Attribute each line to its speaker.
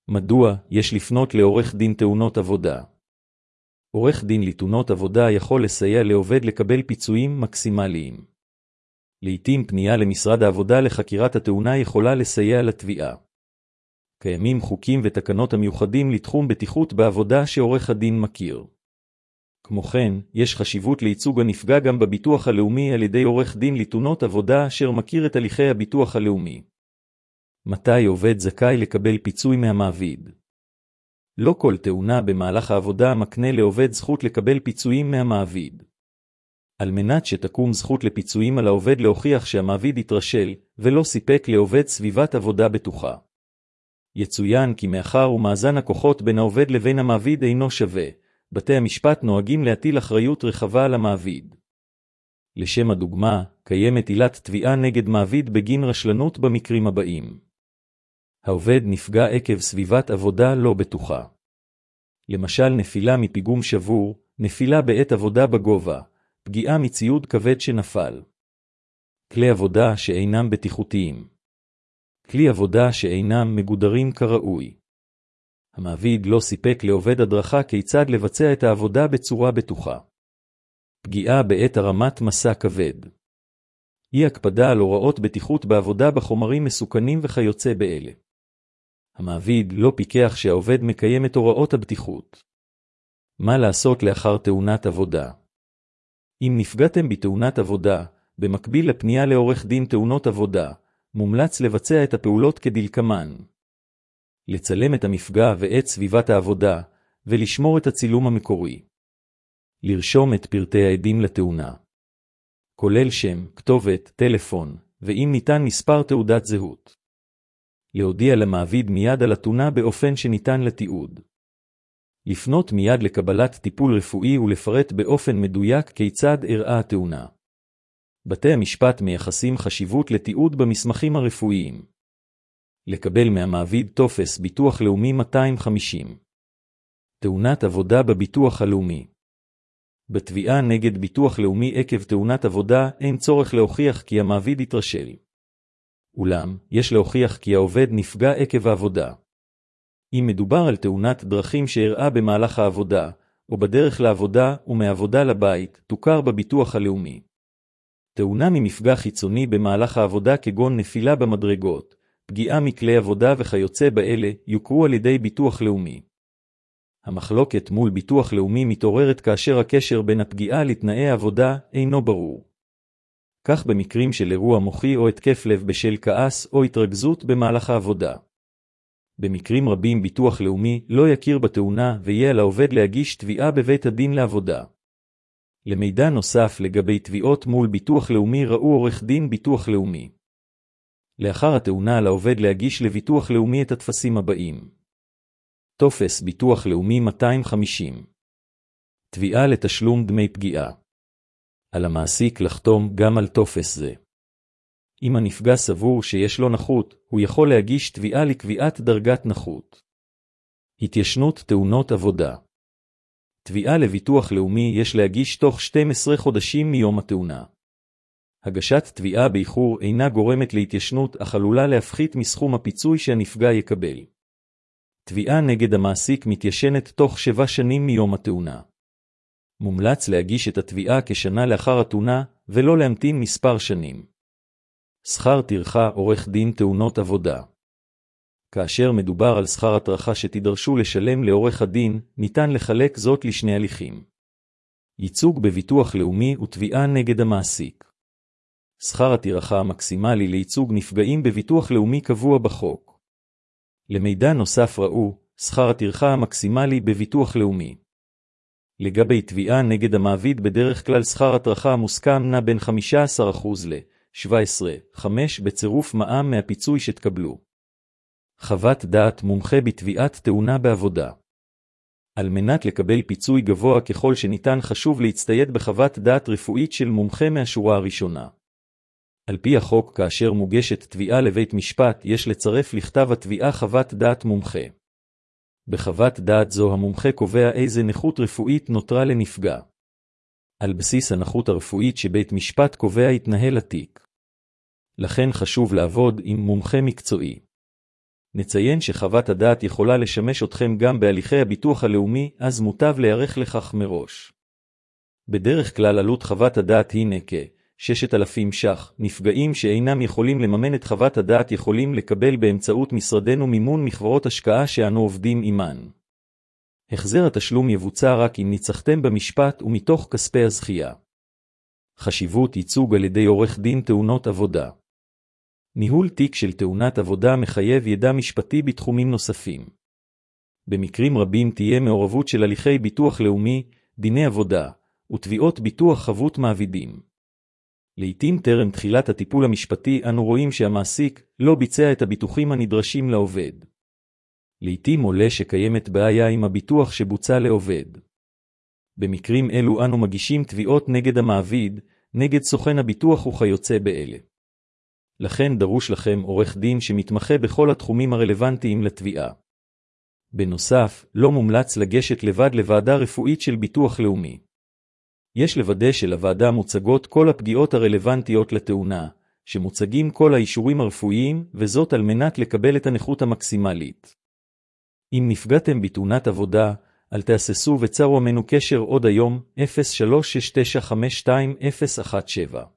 Speaker 1: מדוע יש לפנות לעורך דין תאונות עבודה? עורך דין לתאונות עבודה יכול לסייע לעובד לקבל פיצויים מקסימליים. לעתים פנייה למשרד העבודה לחקירת התאונה יכולה לסייע לתביעה. קיימים חוקים ותקנות המיוחדים לתחום בטיחות בעבודה שעורך הדין מכיר. כמו כן, יש חשיבות לייצוג הנפגע גם בביטוח הלאומי על ידי עורך דין לתאונות עבודה אשר מכיר את הליכי הביטוח הלאומי. מתי עובד זכאי לקבל פיצוי מהמעביד? לא כל תאונה במהלך העבודה מקנה לעובד זכות לקבל פיצויים מהמעביד. על מנת שתקום זכות לפיצויים על העובד להוכיח שהמעביד התרשל ולא סיפק לעובד סביבת עבודה בטוחה. יצוין כי מאחר ומאזן הכוחות בין העובד לבין המעביד אינו שווה, בתי המשפט נוהגים להטיל אחריות רחבה על המעביד. לשם הדוגמה, קיימת עילת תביעה נגד מעביד בגין רשלנות במקרים הבאים. העובד נפגע עקב סביבת עבודה לא בטוחה. למשל נפילה מפיגום שבור, נפילה בעת עבודה בגובה, פגיעה מציוד כבד שנפל. כלי עבודה שאינם בטיחותיים. כלי עבודה שאינם מגודרים כראוי. המעביד לא סיפק לעובד הדרכה כיצד לבצע את העבודה בצורה בטוחה. פגיעה בעת הרמת מסע כבד. אי הקפדה על הוראות בטיחות בעבודה בחומרים מסוכנים וכיוצא באלה. המעביד לא פיקח שהעובד מקיים את הוראות הבטיחות. מה לעשות לאחר תאונת עבודה? אם נפגעתם בתאונת עבודה, במקביל לפנייה לעורך דין תאונות עבודה, מומלץ לבצע את הפעולות כדלקמן. לצלם את המפגע ואת סביבת העבודה, ולשמור את הצילום המקורי. לרשום את פרטי העדים לתאונה. כולל שם, כתובת, טלפון, ואם ניתן מספר תעודת זהות. להודיע למעביד מיד על התאונה באופן שניתן לתיעוד. לפנות מיד לקבלת טיפול רפואי ולפרט באופן מדויק כיצד אירעה התאונה. בתי המשפט מייחסים חשיבות לתיעוד במסמכים הרפואיים. לקבל מהמעביד טופס ביטוח לאומי 250. תאונת עבודה בביטוח הלאומי. בתביעה נגד ביטוח לאומי עקב תאונת עבודה אין צורך להוכיח כי המעביד התרשל. אולם, יש להוכיח כי העובד נפגע עקב העבודה. אם מדובר על תאונת דרכים שאירעה במהלך העבודה, או בדרך לעבודה ומעבודה לבית, תוכר בביטוח הלאומי. תאונה ממפגע חיצוני במהלך העבודה כגון נפילה במדרגות, פגיעה מכלי עבודה וכיוצא באלה, יוכרו על ידי ביטוח לאומי. המחלוקת מול ביטוח לאומי מתעוררת כאשר הקשר בין הפגיעה לתנאי העבודה אינו ברור. כך במקרים של אירוע מוחי או התקף לב בשל כעס או התרגזות במהלך העבודה. במקרים רבים ביטוח לאומי לא יכיר בתאונה ויהיה על העובד להגיש תביעה בבית הדין לעבודה. למידע נוסף לגבי תביעות מול ביטוח לאומי ראו עורך דין ביטוח לאומי. לאחר התאונה על העובד להגיש לביטוח לאומי את הטפסים הבאים. טופס ביטוח לאומי 250. תביעה לתשלום דמי פגיעה. על המעסיק לחתום גם על טופס זה. אם הנפגע סבור שיש לו נכות, הוא יכול להגיש תביעה לקביעת דרגת נכות. התיישנות תאונות עבודה. תביעה לביטוח לאומי יש להגיש תוך 12 חודשים מיום התאונה. הגשת תביעה באיחור אינה גורמת להתיישנות, אך עלולה להפחית מסכום הפיצוי שהנפגע יקבל. תביעה נגד המעסיק מתיישנת תוך 7 שנים מיום התאונה. מומלץ להגיש את התביעה כשנה לאחר התאונה, ולא להמתין מספר שנים. שכר טרחה עורך דין תאונות עבודה. כאשר מדובר על שכר הטרחה שתידרשו לשלם לעורך הדין, ניתן לחלק זאת לשני הליכים. ייצוג בביטוח לאומי ותביעה נגד המעסיק. שכר הטרחה המקסימלי לייצוג נפגעים בביטוח לאומי קבוע בחוק. למידע נוסף ראו, שכר הטרחה המקסימלי בביטוח לאומי. לגבי תביעה נגד המעביד בדרך כלל שכר הטרחה המוסכם נע בין 15% ל-17.5% בצירוף מע"מ מהפיצוי שתקבלו. חוות דעת מומחה בתביעת תאונה בעבודה. על מנת לקבל פיצוי גבוה ככל שניתן חשוב להצטייד בחוות דעת רפואית של מומחה מהשורה הראשונה. על פי החוק כאשר מוגשת תביעה לבית משפט יש לצרף לכתב התביעה חוות דעת מומחה. בחוות דעת זו המומחה קובע איזה נכות רפואית נותרה לנפגע. על בסיס הנכות הרפואית שבית משפט קובע יתנהל התיק. לכן חשוב לעבוד עם מומחה מקצועי. נציין שחוות הדעת יכולה לשמש אתכם גם בהליכי הביטוח הלאומי, אז מוטב להיערך לכך מראש. בדרך כלל עלות חוות הדעת היא כ-6,000 ש"ח. נפגעים שאינם יכולים לממן את חוות הדעת יכולים לקבל באמצעות משרדנו מימון מחברות השקעה שאנו עובדים עימן. החזר התשלום יבוצע רק אם ניצחתם במשפט ומתוך כספי הזכייה. חשיבות ייצוג על ידי עורך דין תאונות עבודה. ניהול תיק של תאונת עבודה מחייב ידע משפטי בתחומים נוספים. במקרים רבים תהיה מעורבות של הליכי ביטוח לאומי, דיני עבודה, ותביעות ביטוח חבות מעבידים. לעתים טרם תחילת הטיפול המשפטי אנו רואים שהמעסיק לא ביצע את הביטוחים הנדרשים לעובד. לעתים עולה שקיימת בעיה עם הביטוח שבוצע לעובד. במקרים אלו אנו מגישים תביעות נגד המעביד, נגד סוכן הביטוח וכיוצא באלה. לכן דרוש לכם עורך דין שמתמחה בכל התחומים הרלוונטיים לתביעה. בנוסף, לא מומלץ לגשת לבד לוועדה רפואית של ביטוח לאומי. יש לוודא שלוועדה מוצגות כל הפגיעות הרלוונטיות לתאונה, שמוצגים כל האישורים הרפואיים, וזאת על מנת לקבל את הנכות המקסימלית. אם נפגעתם בתאונת עבודה, אל תהססו וצרו עמנו קשר עוד היום 0369522017.